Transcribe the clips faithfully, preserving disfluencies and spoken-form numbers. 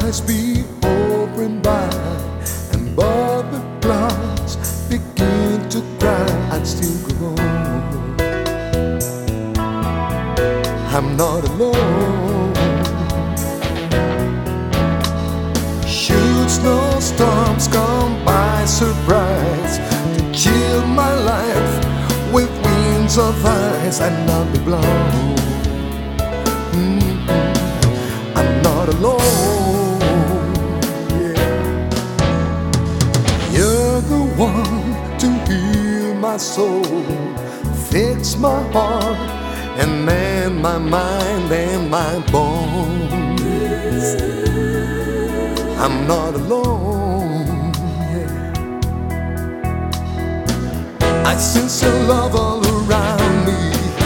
skies be opened by and but the clouds begin to cry, I'd still go on. I'm not alone. Should snowstorms come by surprise to chill my life with winds of ice, I'd not be blown. Mm-hmm. I'm not alone. Yeah. You're the one to heal my soul, fix my heart, and mend my mind and my bones. I'm not alone. Yeah. I sense your love all around me.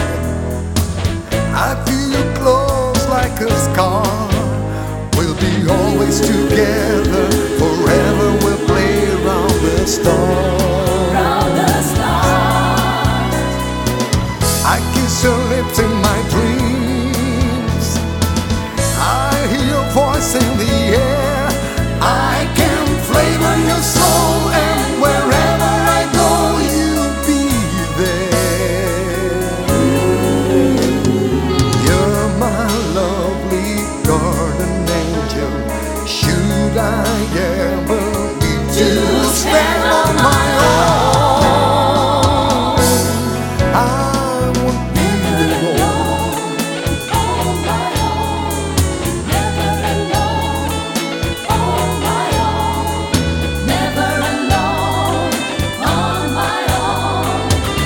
I feel you close like a scar. We'll be always together, forever we'll play around the stars. Round the stars. I kiss your lips in my dreams. I hear your voice in the air. I can flavor your soul, and wherever I go, you'll be there. You're my lovely garden angel. Should I ever need to stand on my own, I won't be alone. On my own, never alone. On my own, never alone. On my own.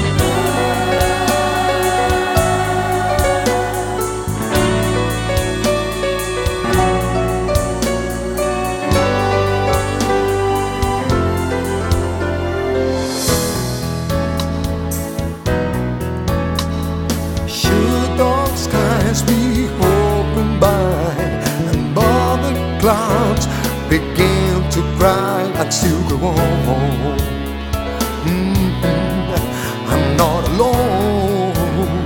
Should dark skies be opened by and all the clouds begin to cry, I'd still go on. Mm-hmm. I'm not alone.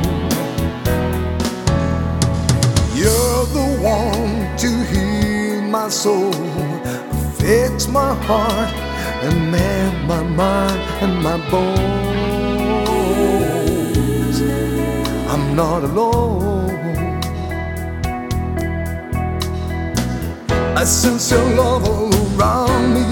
You're the one to heal my soul, fix my heart, and mend my mind and my bones. I'm not alone. I sense your love all around me.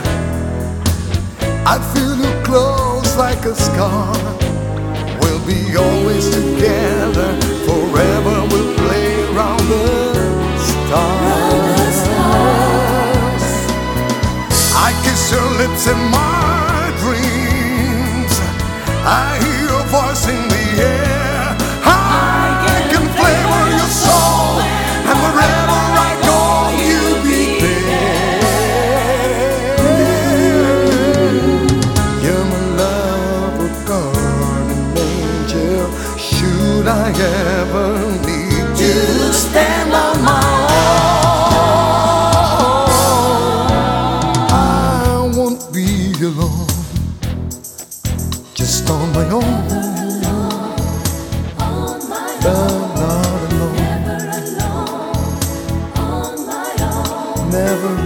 I feel you close like a scar. We'll be always together, forever we'll play around the stars. I kiss your lips in my dreams. I hear your voice in the air. I can flavor your soul, and wherever I go, you'll be there. You're my love, a garden angel. Should I ever need you to stand on my own, I won't be alone, just on my own. On my I'm own, not alone, never alone. On my own. never